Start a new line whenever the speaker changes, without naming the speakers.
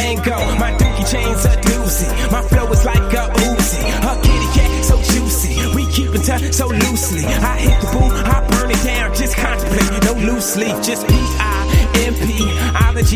mango. My dookie chains a doozy. My flow is like a Uzi. Her kitty cat so juicy. We keep in touch so loosely. I hit the boom, I burn it down. Just contemplate, no loose leaf. Just P-I-M-P. Ology